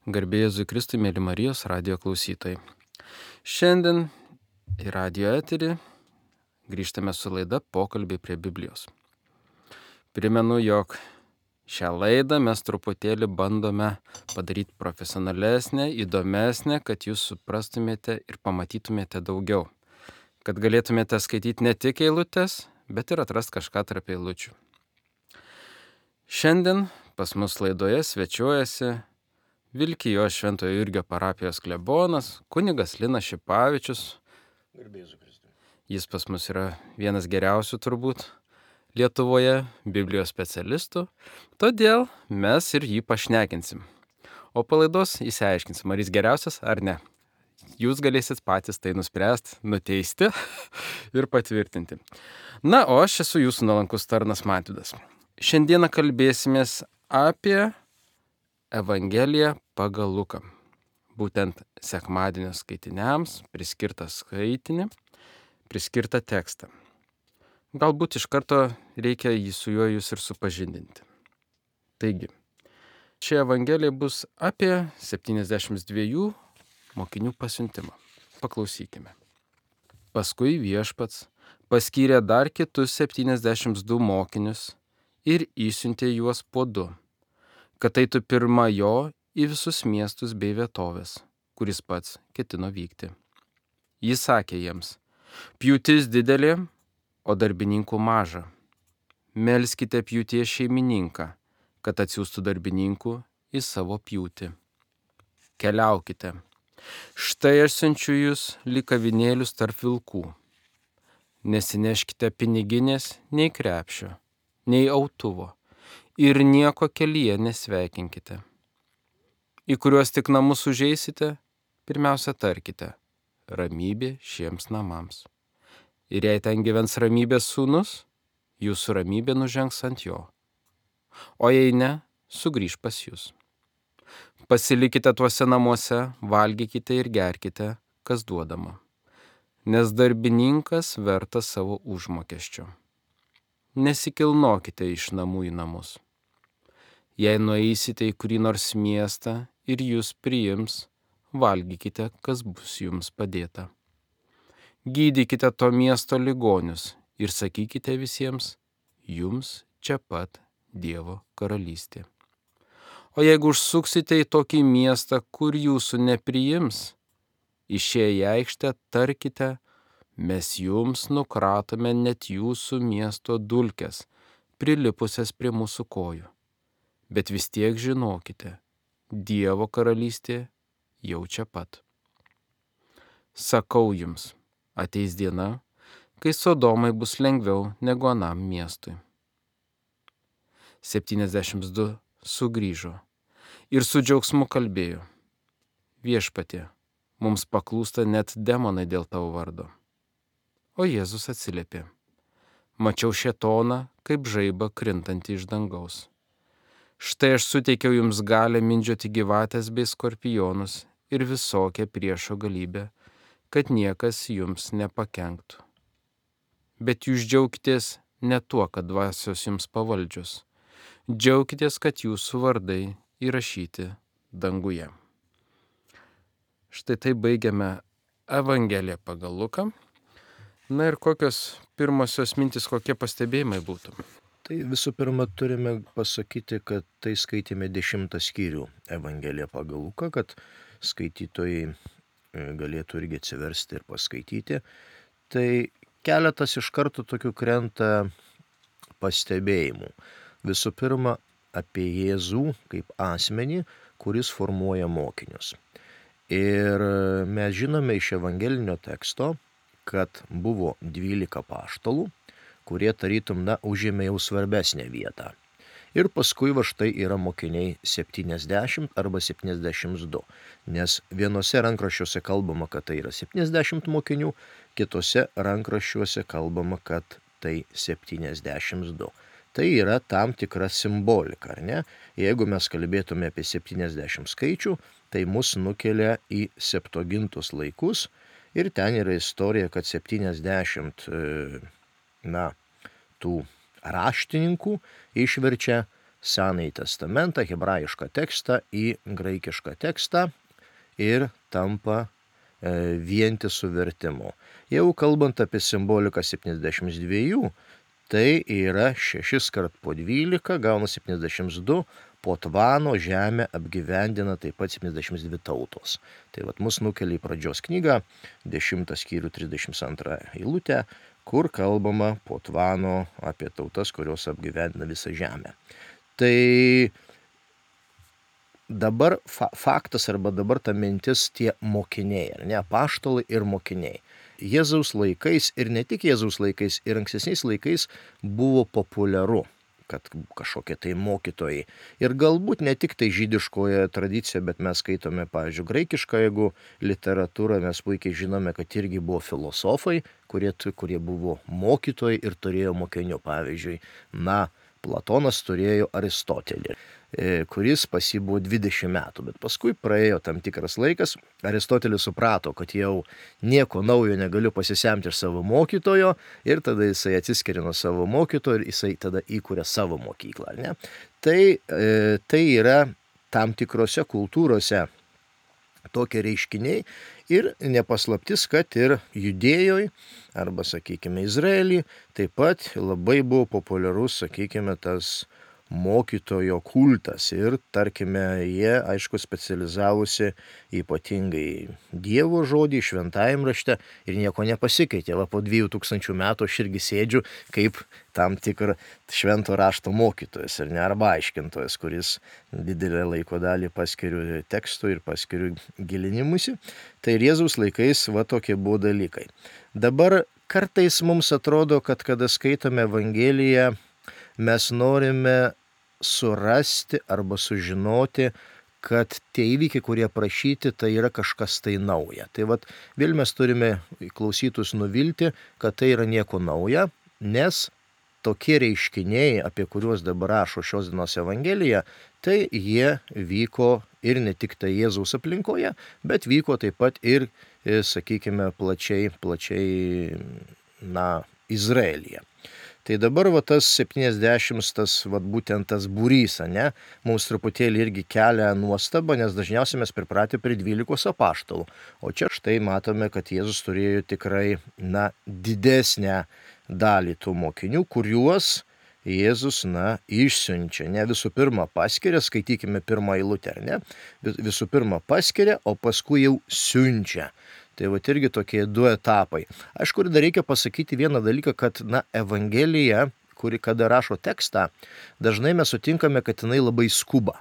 Garbė Jėzui Kristui, mėly Marijos radijo klausytojai. Šiandien į radijo eterį grįžtame su laida Pokalbiai prie Biblijos. Primenu, jog šią laidą mes truputėlį bandome padaryti profesionalesnę, įdomesnę, kad jūs suprastumėte ir pamatytumėte daugiau. Kad galėtumėte skaityti ne tik eilutes, bet ir atrasti kažką tarp eilučių. Šiandien pas mus laidoje svečiuojasi Vilkijos Šventojo Jurgio parapijos klebonas, kunigas Linas Šipavičius. Garbė Jėzui Kristui. Jis pas mus yra vienas geriausių turbūt Lietuvoje Biblijos specialistų, todėl mes ir jį pašnekinsim. O po laidos išsiaiškinsim, ar jis geriausias ar ne. Jūs galėsit patys tai nuspręsti, nuteisti ir patvirtinti. Na, o aš esu jūsų nuolankus tarnas Matydas. Šiandieną kalbėsimės apie Evangeliją pagal Luką. Būtent sekmadienio skaitiniams priskirtą skaitinį, priskirtą tekstą. Galbūt iš karto reikia su juo jūs ir supažindinti. Taigi, ši Evangelija bus apie 72 mokinių pasiuntimą. Paklausykime. Paskui viešpats paskyrė dar kitus 72 mokinius ir išsiuntė juos po 2. Kad eitų pirma jo į visus miestus bei vietovės, kuris pats ketino vykti. Jis sakė jiems, pjūtis didelė, o darbininkų maža. Melskite pjūties šeimininką, kad atsiųstų darbininkų į savo pjūtį. Keliaukite. Štai aš siunčiu jūs lyg avinėlius tarp vilkų. Nesineškite piniginės nei krepšio, nei autuvo. Ir nieko kelyje nesveikinkite. Į kuriuos tik namus užeisite, pirmiausia tarkite, ramybė šiems namams. Ir jei ten gyvens ramybės sūnus, jūsų ramybė nužengs ant jo. O jei ne, sugrįš pas jūs. Pasilikite tuose namuose, valgykite ir gerkite, kas duodama. Nes darbininkas vertas savo užmokesčio. Nesikilnokite iš namų į namus. Jei nueisite į kurį nors miestą ir jūs priims, valgykite, kas bus jums padėta. Gydykite to miesto ligonius ir sakykite visiems, jums čia pat Dievo karalystė. O jeigu užsuksite į tokį miestą, kur jūsų nepriims, išėję į aikštę tarkite, mes jums nukratome net jūsų miesto dulkes, prilipusias prie mūsų kojų. Bet vis tiek žinokite, Dievo karalystė jau čia pat. Sakau jums, ateis diena, kai Sodomai bus lengviau negu anam miestui. 72 sugrįžo ir su džiaugsmu kalbėjo. Viešpatie, mums paklūsta net demonai dėl tavo vardo. O Jėzus atsiliepė. Mačiau šėtoną kaip žaibą krintantį iš dangaus. Štai aš suteikiau jums galią mindžioti gyvatės bei skorpionus ir visokią priešo galybę, kad niekas jums nepakenktų. Bet jūs džiaukitės ne tuo, kad dvasios jums pavaldžios. Džiaukitės, kad jūsų vardai įrašyti danguje. Štai tai baigiame Evangeliją pagal Luką. Na ir kokios pirmosios mintis, kokie pastebėjimai būtų? Tai visų pirma turime pasakyti, kad tai skaitėme 10 skyrių Evangeliją pagal Luką, kad skaitytojai galėtų irgi atsiversti ir paskaityti. Tai keletas iš karto tokių krenta pastebėjimų. Visų pirma, apie Jėzų kaip asmenį, kuris formuoja mokinius. Ir mes žinome iš evangelinio teksto, kad buvo 12 apaštalų, kurie tarytum užėmė jau svarbesnę vietą. Ir paskui va štai yra mokiniai 70 arba 72, nes vienose rankraščiuose kalbama, kad tai yra 70 mokinių, kitose rankraščiuose kalbama, kad tai 72. Tai yra tam tikra simbolika, ar ne? Jeigu mes kalbėtume apie 70 skaičių, tai mus nukelia į Septuagintos laikus ir ten yra istorija, kad 70 tų raštininkų išverčia Senąjį testamentą, hebrajišką tekstą į graikišką tekstą ir tampa vientisų vertimu. Jau kalbant apie simboliką 72, tai yra 6 kart po 12, gauna 72, po Tvano žemę apgyvendina taip pat 72 tautos. Tai vat mus nukelia į pradžios knygą, 10 skyrių 32 eilutę, kur kalbama po Tvano apie tautas, kurios apgyvendina visą žemę. Tai dabar faktas arba dabar ta mintis tie mokiniai, ar ne, apaštalai ir mokiniai. Jėzaus laikais ir ne tik Jėzaus laikais, ir ankstesniais laikais buvo populiaru, kad kažkokie tai mokytojai. Ir galbūt ne tik tai žydiškoje tradicijoje, bet mes skaitome, pavyzdžiui, graikišką, jeigu literatūrą, mes puikiai žinome, kad irgi buvo filosofai, kurie buvo mokytojai ir turėjo mokinių. Pavyzdžiui, Platonas turėjo Aristotelį, kuris pas jį buvo 20 metų, bet paskui praėjo tam tikras laikas, Aristotelis suprato, kad jau nieko naujo negaliu pasisemti iš savo mokytojo ir tada jisai atsiskiria nuo savo mokytojo ir jisai tada įkuria savo mokyklą. Ne? Tai yra tam tikrose kultūrose tokie reiškiniai ir nepaslaptis, kad ir Judėjoje arba, sakykime, Izraelyje taip pat labai buvo populiarus, sakykime, tas mokytojo kultas ir, tarkime, jie, aišku, specializavosi ypatingai Dievo žodį, šventajam rašte ir nieko nepasikeitė. Va, po 2000 metų aš irgi sėdžiu kaip tam tikrą švento rašto mokytojas, ar ne, arba aiškintojas, kuris didelę laiko dalį paskiriu tekstui ir paskiriu gilinimuisi. Tai ir Jėzaus laikais va tokie buvo dalykai. Dabar kartais mums atrodo, kad kada skaitome Evangeliją, mes norime surasti arba sužinoti, kad tie įvykiai, kurie aprašyti, tai yra kažkas tai nauja. Tai vat vėl mes turime klausytus nuvilti, kad tai yra nieko nauja, nes tokie reiškiniai, apie kuriuos dabar rašo šios dienos Evangelija, tai jie vyko ir ne tik tai Jėzaus aplinkoje, bet vyko taip pat ir, sakykime, plačiai, Izraelyje. Tai dabar va tas 70, būtent tas būrys, ne, mums truputėlį irgi kelia nuostabą, nes dažniausiai mes pripratę prie 12 apaštalų. O čia štai matome, kad Jėzus turėjo tikrai, didesnę dalį tų mokinių, kuriuos Jėzus, išsiunčia. Ne visų pirma paskiria, skaitykime pirmą eilutę, ar ne? Visų pirma paskiria, o paskui jau siunčia. Tai va irgi tokie du etapai. Aišku, dar reikia pasakyti vieną dalyką, kad Evangelija, kuri kada rašo tekstą, dažnai mes sutinkame, kad jinai labai skuba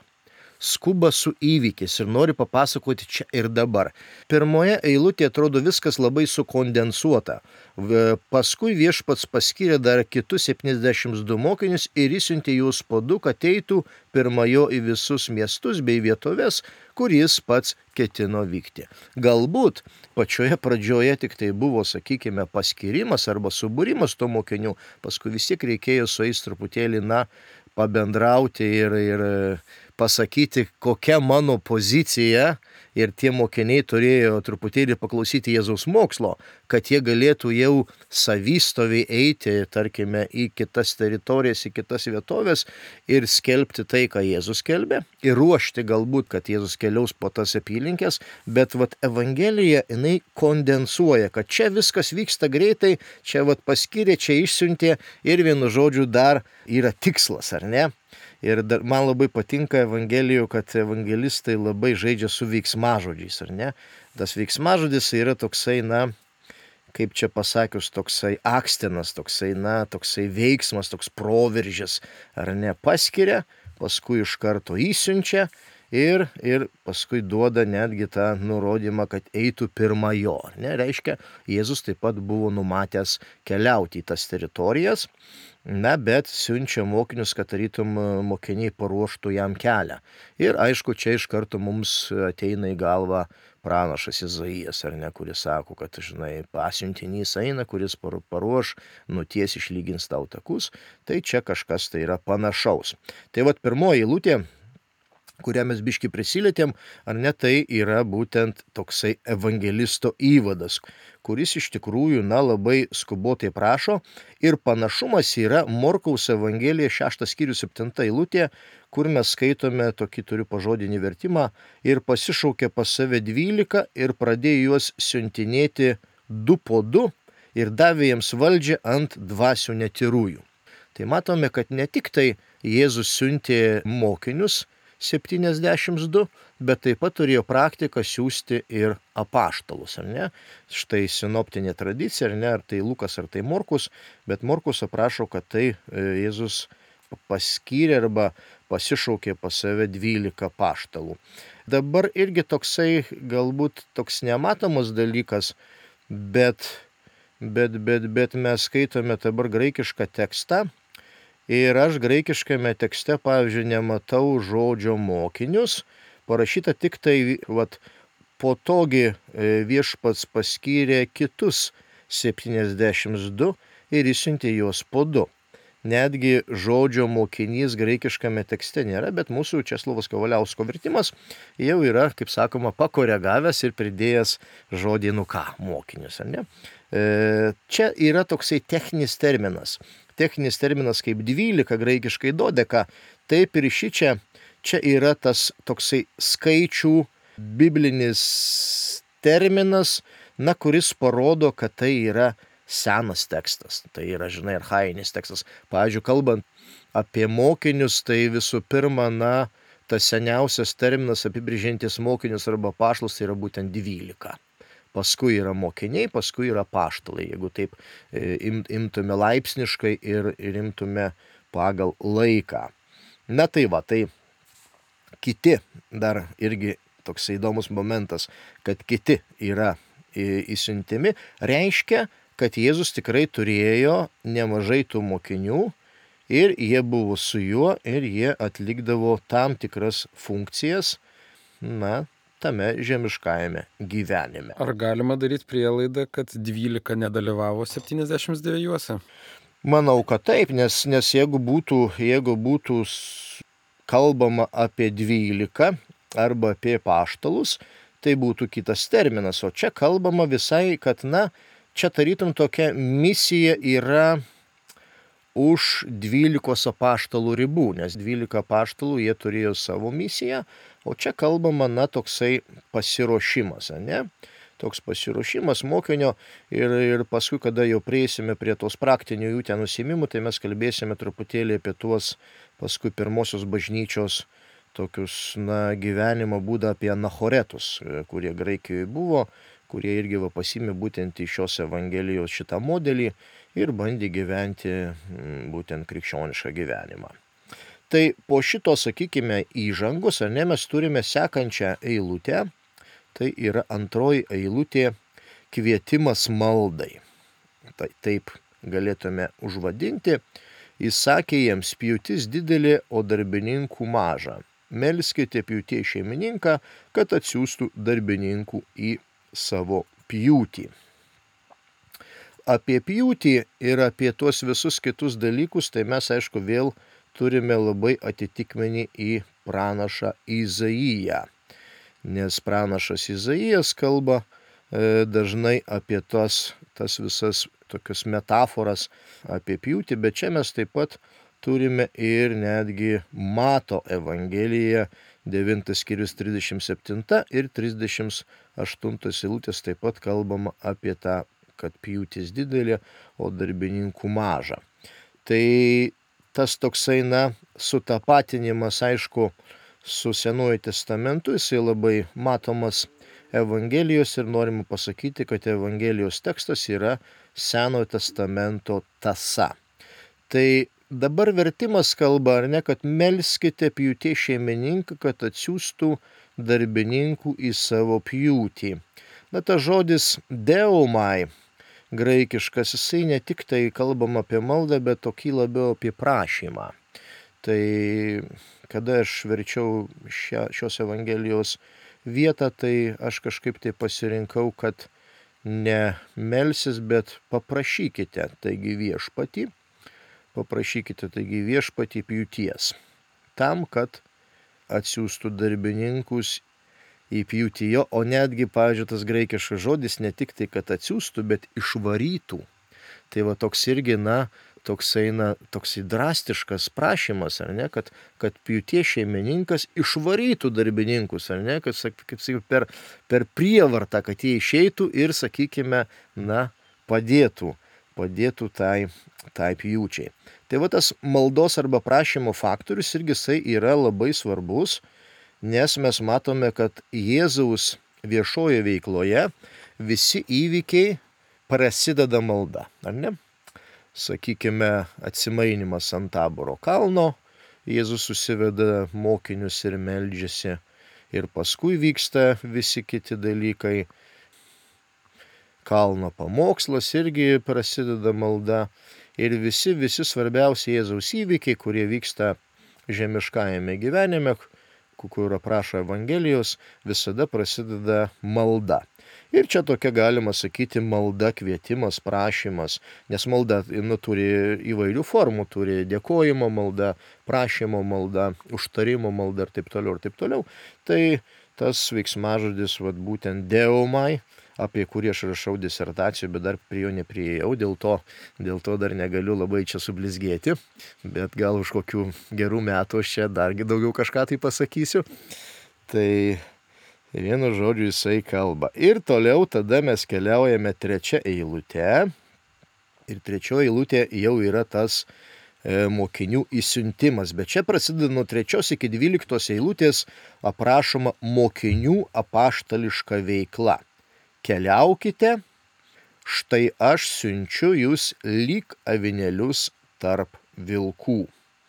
su įvykiais ir nori papasakoti čia ir dabar. Pirmoje eilutėje atrodo viskas labai sukondensuota. Paskui viešpats paskyrė dar kitus 72 mokinius ir išsiuntė juos po 2, kad eitų pirmajo į visus miestus bei vietovės, kur jis pats ketino vykti. Galbūt pačioje pradžioje tik tai buvo, sakykime, paskyrimas arba subūrimas to mokinių, paskui vis tiek reikėjo su jais truputėlį, pabendrauti ir pasakyti, kokia mano pozicija, ir tie mokiniai turėjo truputėlį paklausyti Jėzaus mokslo, kad jie galėtų jau savistoviai eiti, tarkime, į kitas teritorijas, į kitas vietovės ir skelbti tai, ką Jėzus skelbė, ir ruošti galbūt, kad Jėzus keliaus po tas apylinkės, bet Evangelija, jinai kondensuoja, kad čia viskas vyksta greitai, čia paskyrė, čia išsiuntė ir vienu žodžiu dar yra tikslas, ar ne? Ir man labai patinka Evangelijų, kad evangelistai labai žaidžia su veiksmažodžiais, ar ne? Tas veiksmažodis yra toksai, kaip čia pasakius, toksai akstinas, toksai veiksmas, toks proveržis, ar ne? Paskiria, paskui iš karto įsiunčia ir paskui duoda netgi tą nurodymą, kad eitų pirma jo. Ne? Reiškia, Jėzus taip pat buvo numatęs keliauti į tas teritorijas, bet siunčia mokinius, kad tarytum mokiniai paruoštų jam kelią. Ir aišku, čia iš karto mums ateina į galvą pranašas Izaijas, ar ne, kuris sako, kad, pasiuntinys eina, kuris paruoš, nuties išlygins tau takus, tai čia kažkas tai yra panašaus. Tai pirmoji eilutė kurią mes biški prisilietėm, ar ne, tai yra būtent toksai evangelisto įvadas, kuris iš tikrųjų, labai skubotai prašo ir panašumas yra Morkaus Evangelija 6 skyrius 7 eilutė, kur mes skaitome, tokį turiu pažodinį vertimą, ir pasišaukė pas save 12 ir pradėjo juos siuntinėti 2 po 2 ir davė jiems valdžią ant dvasių netyrųjų. Tai matome, kad ne tik tai Jėzus siuntė mokinius 72, bet taip pat turėjo praktiką siųsti ir apaštalus, ar ne? Štai sinoptinė tradicija, ar ne, ar tai Lukas, ar tai Morkus, bet Morkus aprašo, kad tai Jėzus paskyrė arba pasišaukė pas save 12 apaštalų. Dabar irgi toksai, galbūt toks nematomas dalykas, bet mes skaitome dabar graikišką tekstą. Ir aš graikiškame tekste, pavyzdžiui, nematau žodžio mokinius, parašyta tik tai, po togi viešpats paskyrė kitus 72 ir išsiuntė juos po 2. Netgi žodžio mokinys graikiškame tekste nėra, bet mūsų Česlovas Kavaliausko vertimas jau yra, kaip sakoma, pakoregavęs ir pridėjęs žodį mokinius, ar ne? Čia yra toksai techninis terminas kaip 12 graikiškai dodeka, taip ir čia yra tas toksai skaičių biblinis terminas, kuris parodo, kad tai yra senas tekstas, tai yra, archajinis tekstas. Pavyzdžiui, kalbant apie mokinius, tai visų pirma, tas seniausias terminas apibrėžiantis mokinius arba apaštalus tai yra būtent 12. Paskui yra mokiniai, paskui yra apaštalai, jeigu taip imtume laipsniškai ir imtume pagal laiką. Tai kiti, dar irgi toks įdomus momentas, kad kiti yra įsiuntimi, reiškia, kad Jėzus tikrai turėjo nemažai tų mokinių ir jie buvo su juo ir jie atlikdavo tam tikras funkcijas, tame žemiškajame gyvenime. Ar galima daryti prielaidą, kad 12 nedalyvavo 79? Manau, kad taip, nes jeigu būtų kalbama apie 12 arba apie apaštalus, tai būtų kitas terminas, o čia kalbama visai, kad čia tarytum tokia misija yra už 12 apaštalų ribų, nes 12 apaštalų jie turėjo savo misiją, o čia kalbama, toksai pasiruošimas, ne? Toks pasiruošimas mokinio ir paskui, kada jau prieisime prie tos praktinių jų ten užsiėmimų, tai mes kalbėsime truputėlį apie tuos paskui pirmosios bažnyčios tokius, gyvenimo būdą, apie anachoretus, kurie Graikijoje buvo, kurie irgi pasiėmė būtent iš šios Evangelijos šitą modelį ir bandė gyventi būtent krikščionišką gyvenimą. Tai po šito, sakykime, įžangos, mes turime sekančią eilutę, tai yra antroji eilutė kvietimas maldai. Tai taip galėtume užvadinti. Jis sakė jiems, pjūtis didelė, o darbininkų maža. Melskite pjūties šeimininką, kad atsiųstų darbininkų į savo pjūtį. Apie pjūtį ir apie tuos visus kitus dalykus, tai mes, aišku, vėl turime labai atitikmenį į pranašą Izaiją. Nes pranašas Izaijas kalba dažnai apie tas visas tokias metaforas apie pjūtį, bet čia mes taip pat turime ir netgi Mato Evangeliją 9 skyrius 37 ir 38 eilutės taip pat kalbama apie tą, kad pjūtis didelė, o darbininkų maža. Tai tas toksai, sutapatinimas, aišku, su Senuoju testamentu, jisai labai matomas Evangelijos ir norima pasakyti, kad Evangelijos tekstas yra Senojo testamento tąsa. Tai dabar vertimas kalba, ar ne, kad melskite pjūties šeimininką, kad atsiųstų darbininkų į savo pjūtį. Tas žodis deomai, graikiškas, jisai ne tik tai kalbam apie maldą, bet tokį labiau apie prašymą. Tai kada aš verčiau šios Evangelijos vietą, tai aš kažkaip tai pasirinkau, kad ne melsis, bet paprašykite, taigi viešpatį pjūties, tam, kad atsiųstų darbininkus į pjūtyje, o netgi, pavyzdžiui, tas graikiškas žodis ne tik tai, kad atsiųstų, bet išvarytų. Tai va toks irgi, toksai drastiškas prašymas, ar ne, kad pjūties šeimininkas išvarytų darbininkus, ar ne, kad, kaip sakyt, per prievartą, kad jie išeitų ir, sakykime, padėtų tai pjūčiai. Tai va tas maldos arba prašymo faktorius irgi jisai yra labai svarbus, nes mes matome, kad Jėzaus viešoje veikloje visi įvykiai prasideda malda, ar ne? Sakykime, atsimainimas ant Taboro kalno, Jėzus susiveda mokinius ir meldžiasi, ir paskui vyksta visi kiti dalykai. Kalno pamokslas irgi prasideda malda, ir visi svarbiausi Jėzaus įvykiai, kurie vyksta žemiškajame gyvenime, kur aprašo Evangelijos, visada prasideda malda. Ir čia tokia, galima sakyti, malda, kvietimas, prašymas, nes malda turi įvairių formų, turi dėkojimo malda, prašymo malda, užtarimo malda ir taip toliau, ir taip toliau. Tai tas veiksmažodis, būtent deomai, apie kurį aš rašau disertaciją, bet dar prie jo nepriėjau, dėl to dar negaliu labai čia sublizgėti, bet gal už kokių gerų metų aš čia dargi daugiau kažką tai pasakysiu. Tai vienu žodžiu jisai kalba. Ir toliau tada mes keliaujame trečia eilute. Ir trečioji eilutė jau yra tas mokinių įsiuntimas. Bet čia prasideda nuo 3 iki 12 eilutės aprašoma mokinių apaštališka veikla. Keliaukite, štai aš siunčiu jūs lyg avinėlius tarp vilkų.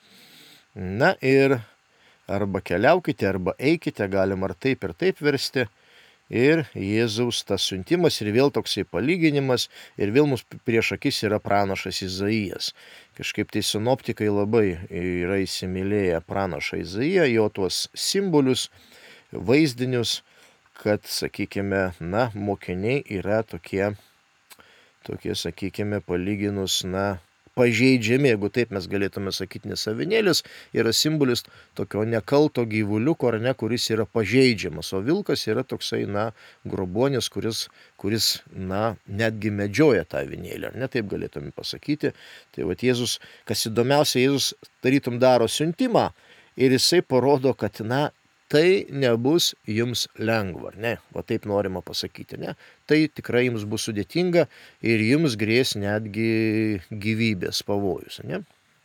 Na ir arba keliaukite, arba eikite, galim ar taip versti. Ir Jėzaus tas siuntimas ir vėl toksai palyginimas, ir vėl mums prieš akis yra pranašas Izaijas. Kažkaip tai sinoptikai labai yra įsimylėję pranašą Izaiją, jo tuos simbolius, vaizdinius, kad, sakykime, mokiniai yra tokie, sakykime, palyginus, pažeidžiami, jeigu taip mes galėtume sakyti, nes avinėlis yra simbolis tokio nekalto gyvuliuko, ar ne, kuris yra pažeidžiamas, o vilkas yra toksai, grobuonis, kuris netgi medžioja tą avinėlį, ar ne, taip galėtume pasakyti. Tai vat Jėzus, kas įdomiausia, Jėzus tarytum daro siuntimą ir jisai parodo, kad, tai nebus jums lengva, ne, va taip norima pasakyti, ne, tai tikrai jums bus sudėtinga ir jums grės netgi gyvybės pavojus, ne.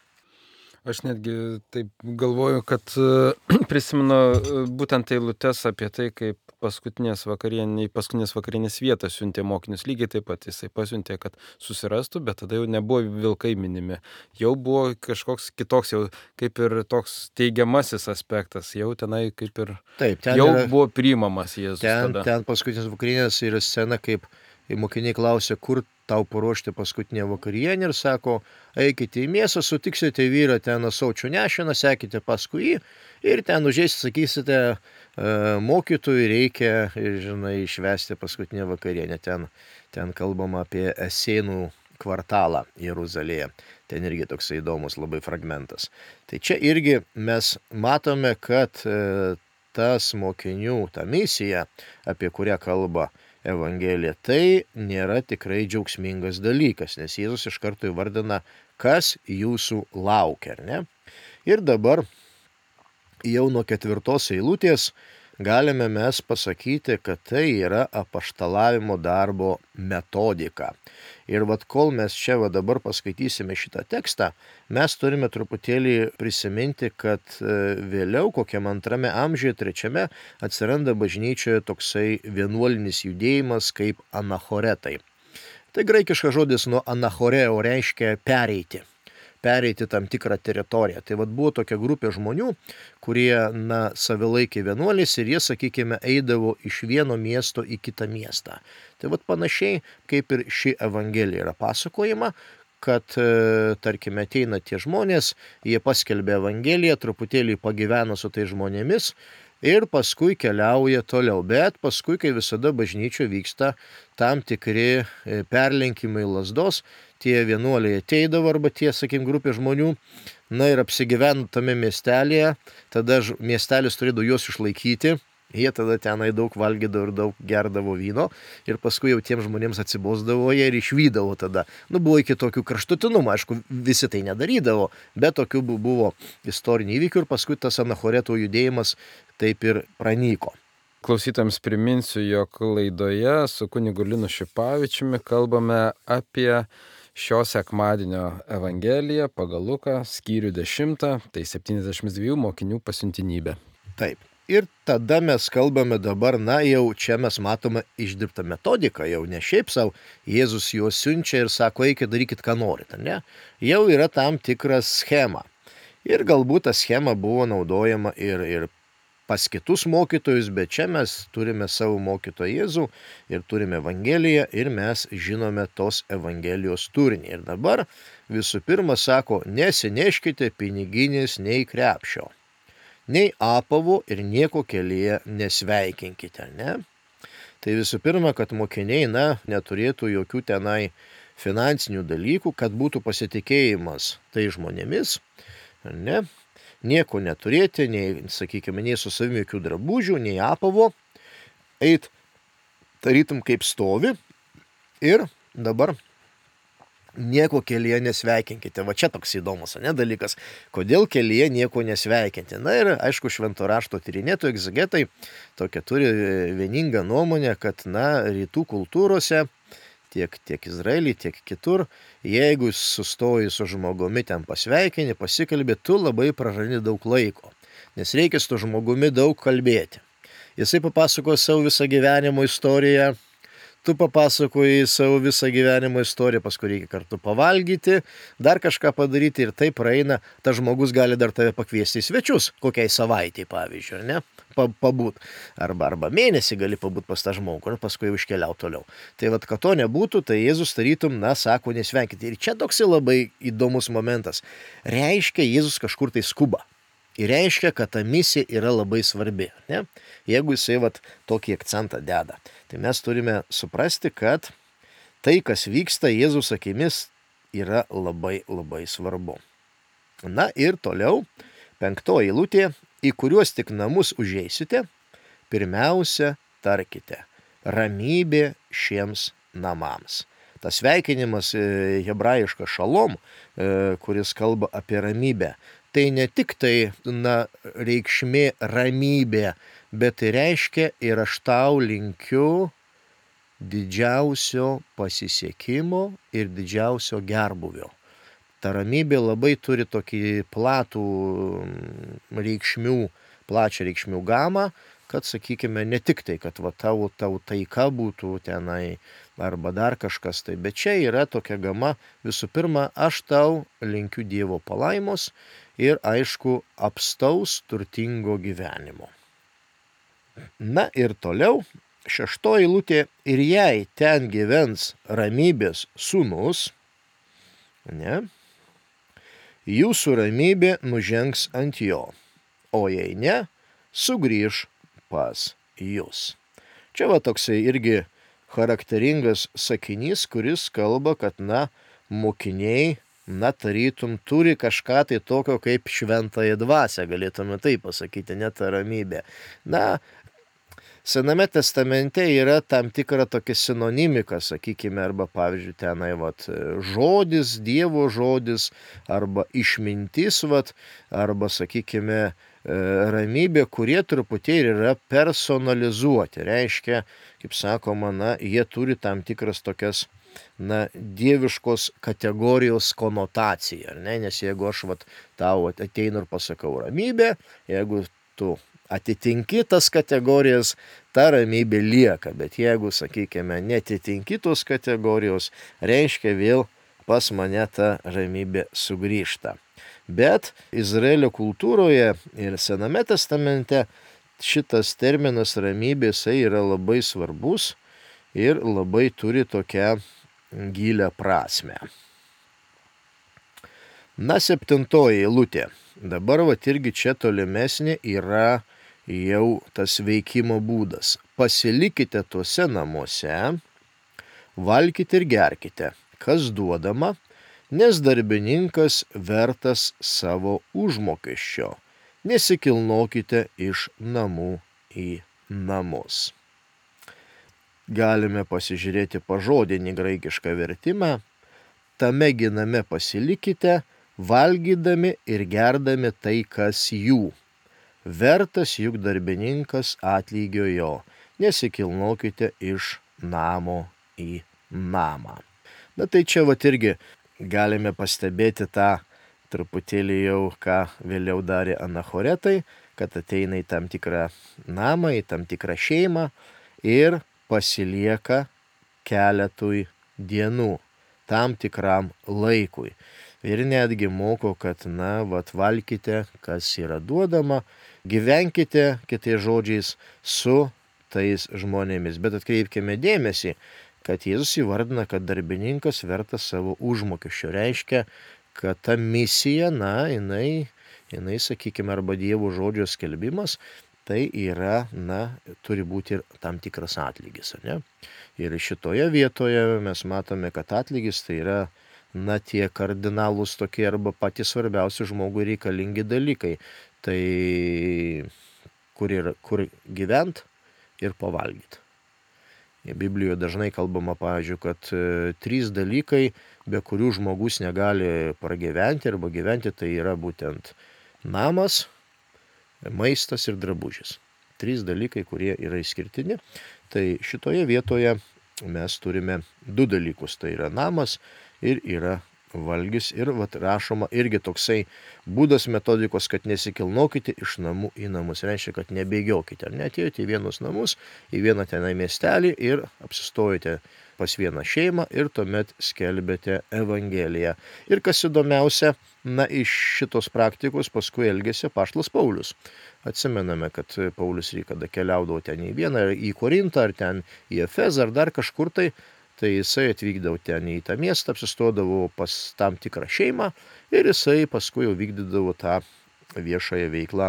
Aš netgi taip galvoju, kad prisimenu būtent eilutes apie tai, kaip paskutinės vakarienės vietą siuntė mokinius, lygiai taip pat jisai pasiuntė, kad susirastų, bet tada jau nebuvo vilkai minimi. Jau buvo kažkoks kitoks, jau kaip ir toks teigiamasis aspektas, jau tenai kaip ir taip, jau buvo priimamas Jėzus tada. Ten paskutinės vakarienės yra scena, kaip mokiniai klausia, kur tau paruošti paskutinę vakarienę, ir sako, eikite į miestą, sutiksite vyrą ten ąsočių nešiną, sekite paskui jį ir ten užeisite, sakysite, mokytojui reikia, išvesti paskutinę vakarienę. Ten kalbama apie Esėnų kvartalą Jeruzalėje. Ten irgi toksai įdomus labai fragmentas. Tai čia irgi mes matome, kad tas mokinių, ta misija, apie kurią kalba Evangelija, tai nėra tikrai džiaugsmingas dalykas, nes Jėzus iš karto įvardina, kas jūsų laukia, ar ne? Ir dabar jau nuo 4 eilutės galime mes pasakyti, kad tai yra apaštalavimo darbo metodika. Ir kol mes čia dabar paskaitysime šitą tekstą, mes turime truputėlį prisiminti, kad vėliau, kokiam 2 amžiuje, 3 atsiranda bažnyčioje toksai vienuolinis judėjimas kaip anachoretai. Tai graikiškas žodis nuo anachoreo reiškia pereiti tam tikrą teritoriją. Tai buvo tokia grupė žmonių, kurie savilaikiai vienuolis ir jie, sakykime, eidavo iš vieno miesto į kitą miestą. Tai panašiai kaip ir ši Evangelija yra pasakojama, kad, tarkime, ateina tie žmonės, jie paskelbė Evangeliją, truputėlį pagyvena su tai žmonėmis ir paskui keliauja toliau. Bet paskui, kai visada bažnyčioje vyksta tam tikri perlenkimai lazdos, tie vienuoliai ateidavo arba tie, sakykim, grupė žmonių, na ir apsigyveno tame miestelėje, tada miestelis turėdavo juos išlaikyti. Jie tada tenai daug valgydavo ir daug gerdavo vyno ir paskui jau tiem žmonėms atsibosdavo jie ir išvydavo tada. Buvo iki tokių kraštutinumų, aišku, visi tai nedarydavo, bet tokių buvo istorinių įvykių ir paskui tas anachoretų judėjimas taip ir pranyko. Klausytams priminsiu, jog laidoje su kunigu Linu Šipavičiumi kalbame apie šio sekmadienio Evangeliją pagal Luką, skyrių 10, tai 72 mokinių pasiuntinybė. Taip. Ir tada mes kalbame dabar, jau čia mes matome išdirbtą metodiką, jau ne šiaip savo, Jėzus juos siunčia ir sako, eikit, darykit, ką norit, ne? Jau yra tam tikras schema. Ir galbūt ta schema buvo naudojama ir pas kitus mokytojus, bet čia mes turime savo mokytoją Jėzų ir turime Evangeliją ir mes žinome tos Evangelijos turinį. Ir dabar visų pirma sako, nesineškite piniginės nei krepšio, nei apavo ir nieko kelyje nesveikinkite, ne? Tai visų pirma, kad mokiniai, neturėtų jokių tenai finansinių dalykų, kad būtų pasitikėjimas tai žmonėmis, ne? Nieko neturėti, nei, sakykime, nei su savimi jokių drabužių, nei apavo, eit tarytum kaip stovi ir dabar nieko kelyje nesveikinkite. Va čia toks įdomus, dalykas. Kodėl kelyje nieko nesveikinti? Ir aišku, švento rašto tyrinėtojai, egzegetai tokia turi vieningą nuomonę, kad rytų kultūrose, tiek Izraely, tiek kitur, jeigu sustoji su žmogumi ten pasveikini, pasikalbė, tu labai prarandi daug laiko, nes reikia su žmogumi daug kalbėti. Jisai papasakoja savo visą gyvenimo istoriją, tu papasakoji savo visą gyvenimo istoriją, paskui reikia kartu pavalgyti, dar kažką padaryti ir taip praeina, tas žmogus gali dar tave pakviesti į svečius, kokiai savaitei, pavyzdžiui, ar ne, pabūt. Arba mėnesį gali pabūt pas tą žmogų ir paskui jau iškeliauti toliau. Tai kad to nebūtų, tai Jėzus tarytum, sako, nesveikite. Ir čia toks labai įdomus momentas. Reiškia, Jėzus kažkur tai skuba. Ir reiškia, kad ta misija yra labai svarbi, ne? Jeigu jisai tokį akcentą deda. Tai mes turime suprasti, kad tai, kas vyksta Jėzus akimis, yra labai labai svarbu. Ir toliau, 5 eilutė, į kuriuos tik namus užeisite, pirmiausia tarkite, ramybė šiems namams. Tas sveikinimas hebrajiškas šalom, kuris kalba apie ramybę, tai ne tik tai reikšmė ramybė, bet tai reiškia ir aš tau linkiu didžiausio pasisekimo ir didžiausio gerbūvio. Ta ramybė labai turi tokį plačią reikšmių gamą, kad, sakykime, ne tik tai, kad tau taika būtų tenai arba dar kažkas tai, bet čia yra tokia gama, visų pirma, aš tau linkiu Dievo palaimos ir, aišku, apstaus turtingo gyvenimo. Ir toliau, 6 eilutė, ir jei ten gyvens ramybės sūnus, ne, jūsų ramybė nužengs ant jo, o jei ne, sugrįž pas jūs. Čia toksai irgi charakteringas sakinys, kuris kalba, kad mokiniai, tarytum turi kažką tai tokio kaip šventąją dvasią, galėtume taip pasakyti, net ta ramybė. Sename testamente yra tam tikra tokia sinonimika, sakykime, arba pavyzdžiui tenai žodis, Dievo žodis, arba išmintis, arba sakykime ramybė, kurie truputėlį yra personalizuoti. Reiškia, kaip sakoma, jie turi tam tikras tokias dieviškos kategorijos konotaciją, ne? Nes jeigu aš tau ateinu ir pasakau ramybė, jeigu tu atitinki tas kategorijas, ta ramybė lieka, bet jeigu, sakykime, netitinki tos kategorijos, reiškia vėl pas mane ta ramybė sugrįžta. Bet Izraelio kultūroje ir Sename testamente šitas terminas ramybė, jisai yra labai svarbus ir labai turi tokią gilią prasmę. 7 eilutė. Dabar irgi čia tolimesnė yra jau tas veikimo būdas. Pasilikite tuose namuose, valkite ir gerkite, kas duodama, nes darbininkas vertas savo užmokesčio. Nesikilnokite iš namų į namus. Galime pasižiūrėti pažodinį graikišką vertimą. Tame name pasilikite, valgydami ir gerdami tai, kas jų. Vertas juk darbininkas atlygio jo. Nesikilnokite iš namo į namą. Bet tai čia irgi galime pastebėti tą truputėlį jau, ką vėliau darė anachoretai, kad ateina į tam tikrą namą, į tam tikrą šeimą ir pasilieka keletui dienų, tam tikram laikui. Ir netgi moko, kad valkite, kas yra duodama, gyvenkite, kitais žodžiais, su tais žmonėmis. Bet atkreipkime dėmesį, kad Jėzus įvardina, kad darbininkas vertas savo užmokesčio. Reiškia, kad ta misija, jinai, sakykime, arba Dievo žodžio skelbimas, tai yra, turi būti ir tam tikras atlygis, ne? Ir šitoje vietoje mes matome, kad atlygis tai yra, tie kardinalūs tokie arba patys svarbiausi žmogui reikalingi dalykai. Tai kur gyvent ir pavalgyti. Biblijoje dažnai kalbama, pavyzdžiui, kad 3 dalykai, be kurių žmogus negali pragyventi arba gyventi, tai yra būtent namas, maistas ir drabužis. 3 dalykai, kurie yra išskirtini. Tai šitoje vietoje mes turime 2 dalykus. Tai yra namas ir yra valgis. Ir rašoma irgi toksai būdas metodikos, kad nesikilnokite iš namų į namus. Reiškia, kad nebėgiokite. Ar neatėjote į vienus namus, į vieną tenai miestelį ir apsistojate pas vieną šeimą ir tuomet skelbėte Evangeliją. Ir kas įdomiausia, iš šitos praktikos paskui elgėsi apaštalas Paulius. Atsimename, kad Paulius kada keliaudavo ten į vieną, į Korintą, ar ten į Efezą, ar dar kažkur tai jisai atvykdavo ten į tą miestą, apsistodavo pas tam tikrą šeimą ir jisai paskui jau vykdydavo tą viešąją veiklą.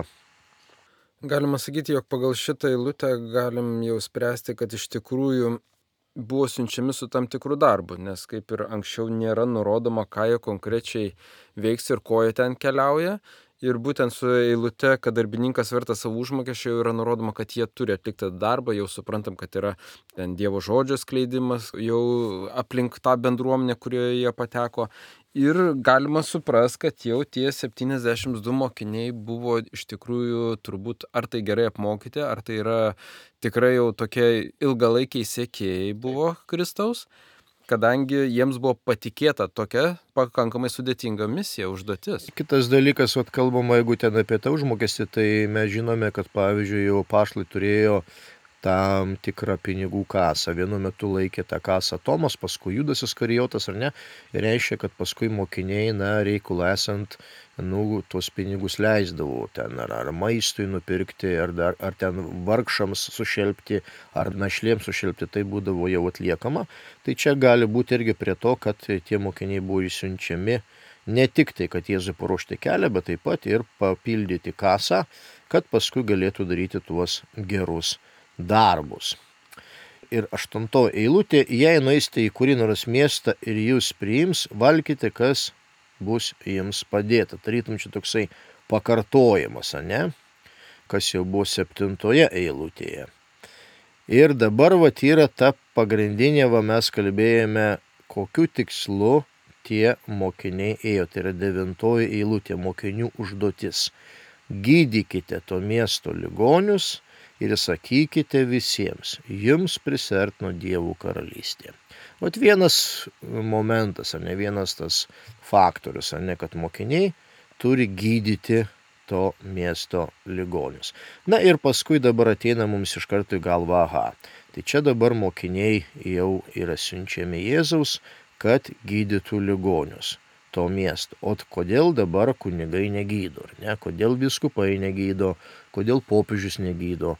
Galima sakyti, jog pagal šitą eilutę galim jau spręsti, kad iš tikrųjų buvo siunčiami su tam tikru darbu, nes kaip ir anksčiau nėra nurodoma, ką jie konkrečiai veiks ir ko jie ten keliauja. Ir būtent su eilute, kad darbininkas vertas savo užmokesčio, jau yra nurodoma, kad jie turi atlikti darbą, jau suprantam, kad yra ten Dievo žodžio skleidimas, jau aplink tą bendruomenę, kurioje jie pateko. Ir galima suprast, kad jau tie 72 mokiniai buvo iš tikrųjų turbūt ar tai gerai apmokyti, ar tai yra tikrai jau tokie ilgalaikiai sekėjai buvo Kristaus, kadangi jiems buvo patikėta tokia pakankamai sudėtinga misija, užduotis. Kitas dalykas, kalbama, jeigu ten apie tą užmokestį, tai mes žinome, kad pavyzdžiui jau apaštalai turėjo tam tikrą pinigų kasą. Vienu metu laikė tą kasą Tomas, paskui Judas Iskarijotas, ar ne? Ir reiškia, kad paskui mokiniai, reikalui esant, tuos pinigus leisdavo ten, ar maistui nupirkti, ar ten vargšams sušelpti, ar našlėms sušelpti, tai būdavo jau atliekama. Tai čia gali būti irgi prie to, kad tie mokiniai buvo išsiunčiami ne tik tai, kad Jėzui paruošti kelią, bet taip pat ir papildyti kasą, kad paskui galėtų daryti tuos gerus darbus. Ir 8 eilutė, jei nueisite į kurį nors miestą ir jūs priims, valkite, kas bus jums padėta. Tarytum čia toksai pakartojimas, kas jau buvo 7 eilutėje. Ir dabar yra ta pagrindinė, mes kalbėjome, kokiu tikslu tie mokiniai ėjo. Tai yra 9 eilutė, mokinių užduotis. Gydykite to miesto ligonius ir sakykite visiems, jums prisertino Dievo karalystė. Vienas momentas, vienas tas faktorius, kad mokiniai turi gydyti to miesto ligonius. Ir paskui dabar ateina mums iš karto į galvą, tai čia dabar mokiniai jau yra siunčiami Jėzaus, kad gydytų ligonius to miesto. O kodėl dabar kunigai negydo, kodėl vyskupai negydo, kodėl popiežius negydo,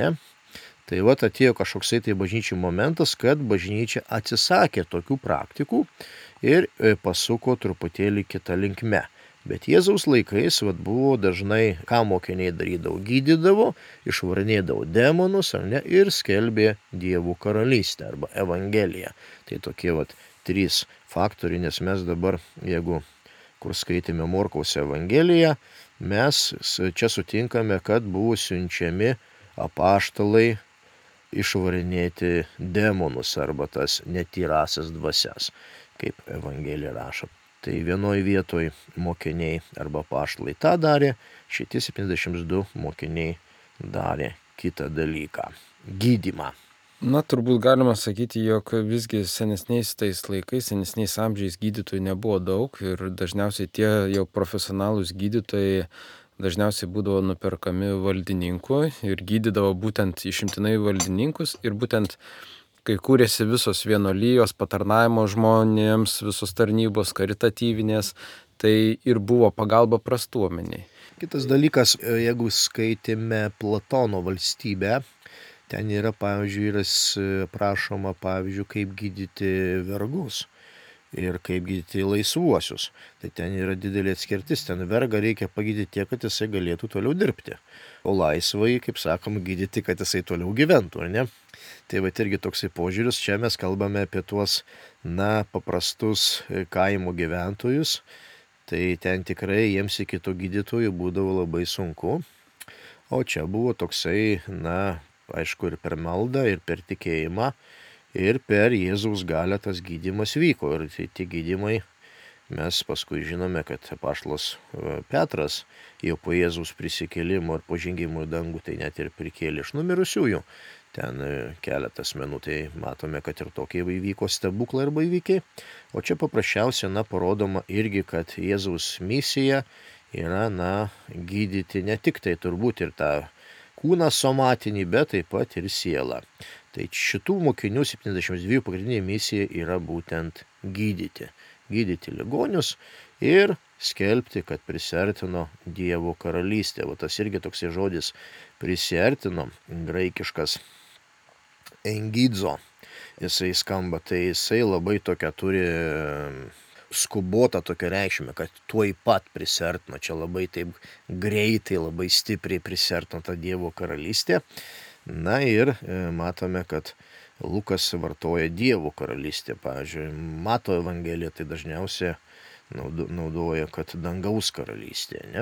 Tai atėjo kažkoksai tai bažnyčių momentas, kad bažnyčia atsisakė tokių praktikų ir pasuko truputėlį kitą linkme. Bet Jėzaus laikais buvo dažnai, ką mokiniai darydavo, gydydavo, išvarinėdavo demonus, ar ne, ir skelbė Dievo karalystę arba Evangeliją. Tai tokie 3 faktoriai, nes mes dabar, jeigu kur skaitėme Morkaus Evangeliją, mes čia sutinkame, kad buvo siunčiami apaštalai išvarinėti demonus arba tas netyrasias dvasias, kaip Evangelija rašo. Tai vienoje vietoje mokiniai arba apaštalai tą darė, šitie 72 mokiniai darė kitą dalyką – gydymą. Na, turbūt galima sakyti, jog visgi senesniais tais laikais, senesniais amžiais gydytojų nebuvo daug ir dažniausiai tie jau profesionalūs gydytojai dažniausiai būdavo nuperkami valdininkų ir gydydavo būtent išimtinai valdininkus ir būtent kai kūrėsi visos vienolyjos, patarnavimo žmonėms, visos tarnybos, karitatyvinės, tai ir buvo pagalba prastuomeniai. Kitas dalykas, jeigu skaitėme Platono Valstybę, ten yra, pavyzdžiui, prašoma, kaip gydyti vergus ir kaip gydyti laisvuosius. Tai ten yra didelė atskirtis, ten vergą reikia pagydyti tiek, kad jisai galėtų toliau dirbti. O laisvai, kaip sakom, gydyti, kad jisai toliau gyventų, ar ne? Tai irgi toksai požiūris, čia mes kalbame apie tuos, paprastus kaimo gyventojus. Tai ten tikrai jiems iki to gydytojų būdavo labai sunku. O čia buvo toksai, aišku, ir per maldą, ir per tikėjimą, ir per Jėzaus galią tas gydymas vyko. Ir tie gydymai, mes paskui žinome, kad apaštalas Petras jau po Jėzaus prisikėlimo ir po žengimo į dangų, tai net ir prikėlė iš numirusiųjų. Ten keletas asmenų, tai matome, kad ir tokie įvyko stebuklai arba įvykiai. O čia paprasčiausia, parodoma irgi, kad Jėzaus misija yra, gydyti ne tik tai turbūt ir tą kūną somatinį, bet taip pat ir sielą. Tai šitų mokinių 72 pagrindinė misija yra būtent gydyti. Gydyti ligonius ir skelbti, kad prisiartino Dievo karalystė. Tas irgi toksai žodis prisiartino, graikiškas engidzo. Jisai skamba, tai jisai labai tokia turi skubota tokia reikšmė, kad tuoj pat prisiartino, čia labai taip greitai, labai stipriai prisiartino ta Dievo karalystė. Ir matome, kad Lukas vartoja Dievo karalystė. Pavyzdžiui, Mato Evangelija tai dažniausiai naudoja, kad dangaus karalystė, ne?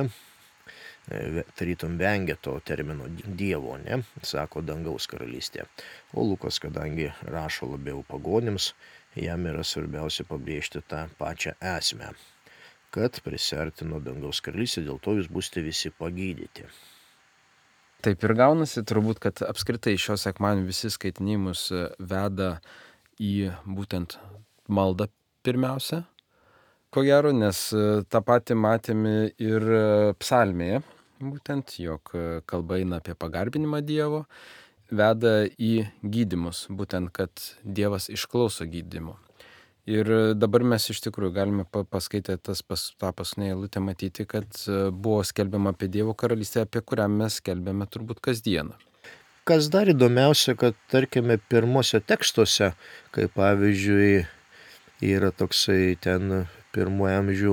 Tarytum vengia to termino Dievo, ne? Sako dangaus karalystė. O Lukas, kadangi rašo labiau pagonims, jam yra svarbiausia pabrėžti tą pačią esmę, kad prisiartino dangaus karalystė, dėl to jūs būsite visi pagydyti. Taip ir gaunasi turbūt, kad apskritai šios sekmadienio visi skaitiniai mus veda į būtent maldą pirmiausia, ko gero, nes tą patį matėme ir psalmėje, būtent, jog kalba eina apie pagarbinimą Dievo, veda į gydymus, būtent, kad Dievas išklauso gydymo. Ir dabar mes iš tikrųjų galime paskaitę tą paskutinę eilutę matyti, kad buvo skelbiama apie Dievo karalystę, apie kurią mes skelbiame turbūt kasdieną. Kas dar įdomiausia, kad tarkime pirmose tekstuose, kaip pavyzdžiui yra toksai ten pirmojo amžių,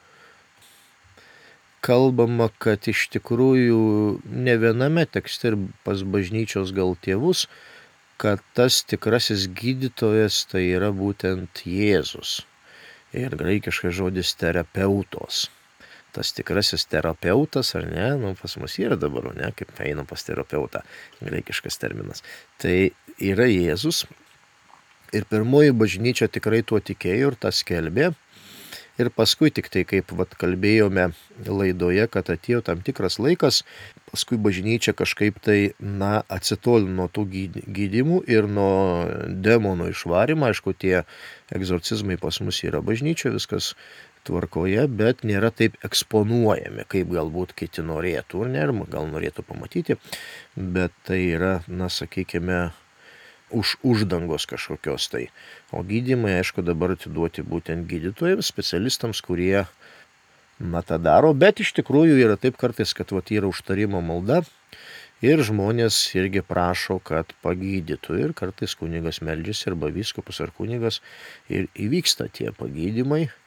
kalbama, kad iš tikrųjų ne viename tekste ir pas bažnyčios gal tėvus, kad tas tikrasis gydytojas tai yra būtent Jėzus. Ir graikiškas žodis terapeutos. Tas tikrasis terapeutas, ar ne, pas mus yra dabar, ne, kaip einam pas terapeutą, graikiškas terminas. Tai yra Jėzus. Ir pirmoji bažnyčia tikrai tuo tikėjo ir tą skelbė. Ir paskui tik tai, kaip kalbėjome laidoje, kad atėjo tam tikras laikas, paskui bažnyčia kažkaip tai, atsitolino nuo tų gydymų ir nuo demonų išvarymą. Aišku, tie egzorcizmai pas mus yra bažnyčia, viskas tvarkoje, bet nėra taip eksponuojami, kaip galbūt kiti norėtų, ir gal norėtų pamatyti, bet tai yra, sakykime, už uždangos kažkokios tai. O gydymai, aišku, dabar atiduoti būtent gydytojams, specialistams, kurie, tą daro, bet iš tikrųjų yra taip kartais, kad yra užtarimo malda ir žmonės irgi prašo, kad pagydytų. Ir kartais kunigas meldžiasi, arba vyskupas ar kunigas, ir įvyksta tie pagydymai.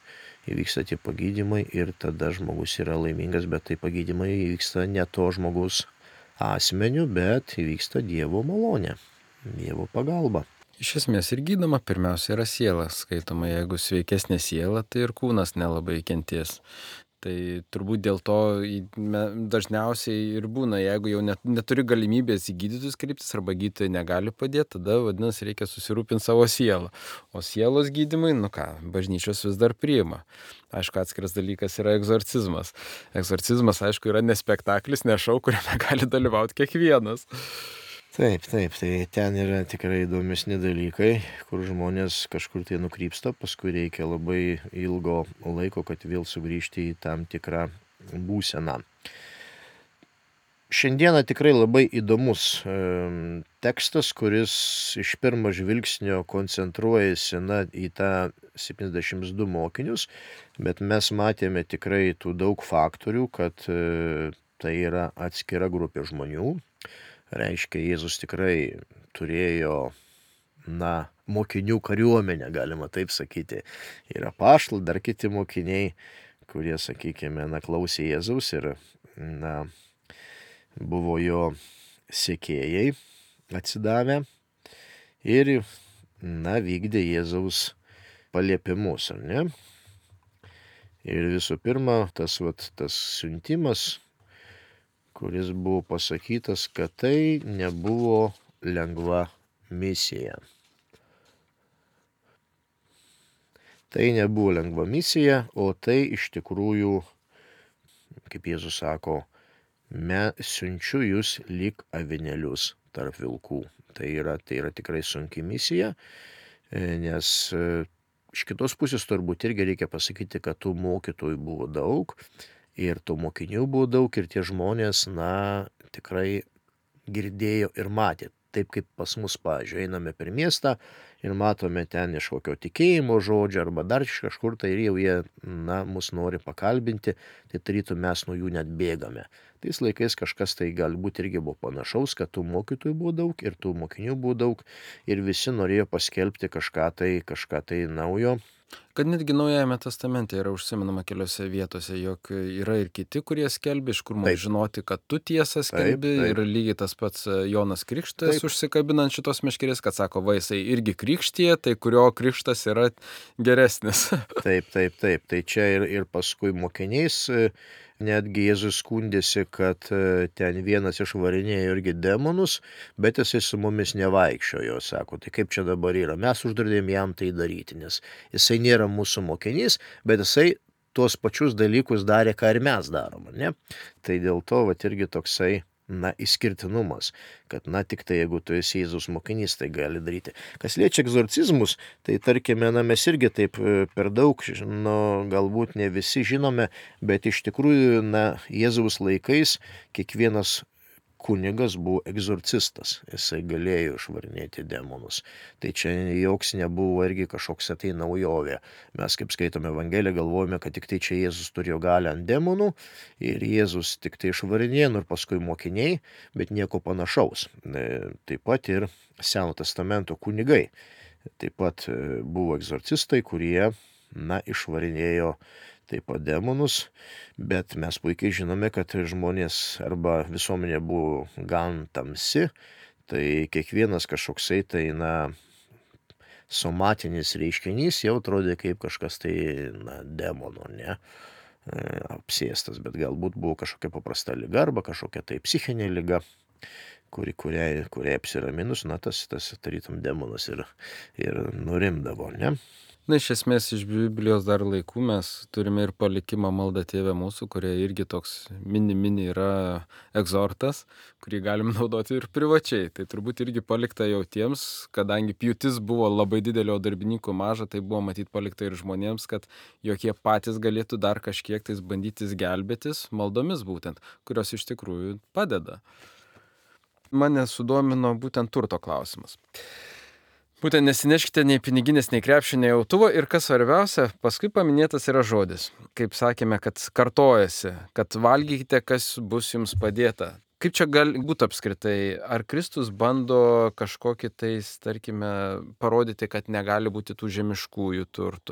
įvyksta tie pagydymai ir tada žmogus yra laimingas, bet tai pagydymai įvyksta ne to žmogus asmeniu, bet įvyksta Dievo malonė, Dievo pagalba. Iš esmės ir gydoma pirmiausia yra siela, skaitoma, jeigu sveikesnė siela, tai ir kūnas nelabai kenties. Tai turbūt dėl to dažniausiai ir būna, jeigu jau neturi galimybės į gydytojus kreiptis arba gydytojai negali padėti, tada vadinasi reikia susirūpinti savo sielą. O sielos gydymai, bažnyčios vis dar priima. Aišku, atskiras dalykas yra egzorcizmas. Egzorcizmas, aišku, yra ne spektaklis, ne šou, kuriame gali dalyvauti kiekvienas. Taip, tai ten yra tikrai įdomesni dalykai, kur žmonės kažkur tai nukrypsta, paskui reikia labai ilgo laiko, kad vėl sugrįžti į tam tikrą būseną. Šiandieną tikrai labai įdomus tekstas, kuris iš pirmo žvilgsnio koncentruojasi į tą 72 mokinius, bet mes matėme tikrai tų daug faktorių, kad tai yra atskira grupė žmonių. Reiškia, Jėzus tikrai turėjo, mokinių kariuomenę, galima taip sakyti. Ir apaštalai, dar kiti mokiniai, kurie, sakykime, klausė Jėzaus ir, buvo jo sekėjai atsidavę ir, vykdė Jėzaus paliepimus, ar ne? Ir visų pirma, tas siuntimas, kuris buvo pasakytas, kad tai nebuvo lengva misija. Tai nebuvo lengva misija, o tai iš tikrųjų, kaip Jėzus sako, siunčiu jūs lyg avinėlius tarp vilkų. Tai yra tikrai sunki misija, nes iš kitos pusės turbūt irgi reikia pasakyti, kad tų mokytojų buvo daug, ir tų mokinių buvo daug, ir tie žmonės, tikrai girdėjo ir matė. Taip kaip pas mus, pavyzdžiui, einame per miestą ir matome ten iš kokio tikėjimo žodžio arba dar iš kažkur, tai ir jau jie, mus nori pakalbinti, tai tarytum mes nuo jų net bėgame. Tais laikais kažkas tai galbūt irgi buvo panašaus, kad tų mokytojų buvo daug ir tų mokinių buvo daug ir visi norėjo paskelbti kažką tai naujo. Kad netgi Naujajame testamente yra užsimenama keliose vietose, jog yra ir kiti, kurie skelbia, iš kur mums žinoti, kad tu tiesą skelbi. Taip. Ir lygiai tas pats Jonas Krikštytojas užsikabinant šitos meškerės, kad sako, jisai irgi krikštyje, tai kurio krikštas yra geresnis. Taip. Tai čia ir paskui mokiniais netgi Jėzus skundėsi, kad ten vienas išvarinėjo irgi demonus, bet jisai su mumis nevaikščiojo, sako, tai kaip čia dabar yra, mes uždraudėm jam tai daryti, nes jisai nėra mūsų mokinys, bet jisai tuos pačius dalykus darė, ką ir mes darom, ne? Tai dėl to irgi toksai, išskirtinumas, kad, tik tai jeigu tu esi Jėzaus mokinys, tai gali daryti. Kas liečia egzorcizmus, tai tarkime, mes irgi taip per daug, galbūt ne visi žinome, bet iš tikrųjų, Jėzaus laikais kiekvienas kunigas buvo egzorcistas, jisai galėjo išvarinėti demonus. Tai čia joks nebuvo irgi kažkoks naujovė. Mes, kaip skaitome Evangeliją, galvojame, kad tik tai čia Jėzus turėjo galią ant demonų ir Jėzus tik tai išvarinėjo, ir paskui mokiniai, bet nieko panašaus. Taip pat ir Seno testamento kunigai. Taip pat buvo egzorcistai, kurie, išvarinėjo taip pat demonus, bet mes puikiai žinome, kad žmonės arba visuomenė buvo gan tamsi, tai kiekvienas kažkoksai somatinis reiškinys jau atrodė kaip kažkas demono, ne, apsėstas, bet galbūt buvo kažkokia paprasta liga arba kažkokia psichinė liga, kuriai apsiraminus, tas tarytum demonas ir nurimdavo, ne. Iš esmės iš Biblijos dar laikų mes turime ir palikimą Malda Tėve mūsų, kurie irgi toks mini yra egzortas, kurį galim naudoti ir privačiai. Tai turbūt irgi palikta jau tiems, kadangi pjūtis buvo labai didelio darbininkų maža, tai buvo matyti palikta ir žmonėms, kad jokie patys galėtų dar kažkiek tais bandytis gelbėtis maldomis būtent, kurios iš tikrųjų padeda. Mane sudomino būtent turto klausimas. Būtent nesineškite nei piniginės, nei krepšio, nei autuvo ir kas svarbiausia, paskui paminėtas yra žodis. Kaip sakėme, kad kartojasi, kad valgykite, kas bus jums padėta. Kaip čia gali būti apskritai? Ar Kristus bando kažkokį tais, tarkime, parodyti, kad negali būti tų žemiškųjų turtų?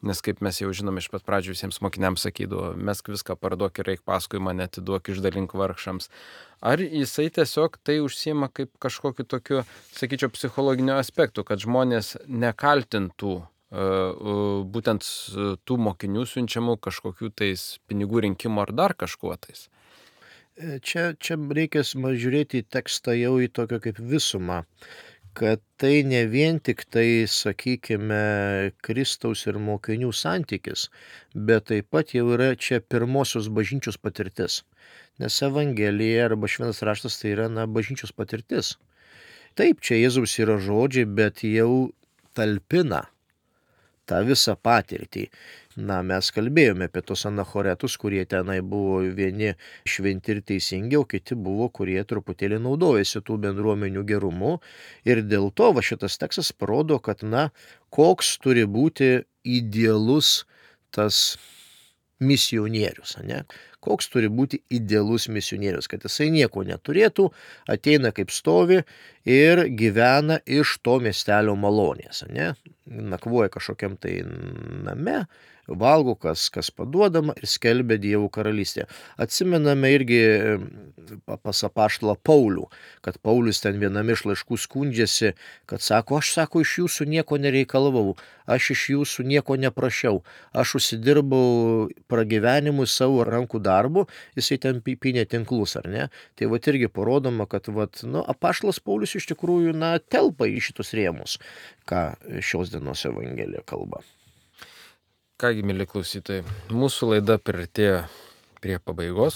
nes kaip mes jau žinom iš pat pradžių visiems mokiniams sakydavo, mesk viską parduok ir eik paskui mane, atiduok, išdalink vargšams. Ar jisai tiesiog tai užsiima kaip kažkokiu tokiu, sakyčiau, psichologiniu aspektu, kad žmonės nekaltintų būtent tų mokinių siunčiamų kažkokių tais pinigų rinkimo ar dar kažkuo tais? Čia reikia žiūrėti į tekstą jau į tokią kaip visumą, kad tai ne vien tik tai, sakykime, Kristaus ir mokinių santykis, bet taip pat jau yra čia pirmosios bažnyčios patirtis. Nes Evangelija arba Šventas raštas tai yra bažnyčios patirtis. Taip, čia Jėzaus yra žodžiai, bet jau talpina tą visą patirtį. Mes kalbėjome apie tos anachoretus, kurie tenai buvo vieni šventi ir teisingi, o kiti buvo, kurie truputėlį naudojasi tų bendruomenių gerumu. Ir dėl to šitas tekstas parodo, kad koks turi būti idealus tas misionierius, koks turi būti idealus misionierius, kad jisai nieko neturėtų, ateina kaip stovi ir gyvena iš to miestelio malonės, nakvoja kažkokiam tai name, valgo, kas paduodama ir skelbia Dievo karalystę. Atsimename irgi pas apaštalą Paulių, kad Paulius ten viename iš laiškų skundžiasi, kad sako, aš iš jūsų nieko nereikalavau, aš iš jūsų nieko neprašiau, aš užsidirbau pragyvenimui savo rankų darbu, jisai ten pynė tinklus, ar ne? Tai irgi parodoma, kad apaštalas Paulius iš tikrųjų telpa į šitus rėmus, ką šios dienos Evangelija kalba. Kągi, mieli klausytojai, mūsų laida priartėjo prie pabaigos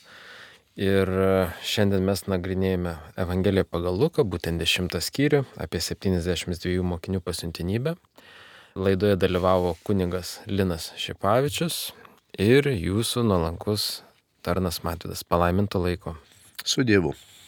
ir šiandien mes nagrinėjame Evangeliją pagal Luką, būtent 10 skyrių apie 72 mokinių pasiuntinybę. Laidoje dalyvavo kunigas Linas Šipavičius ir jūsų nuolankus tarnas Mavydas. Palaiminto laiko. Su Dievu.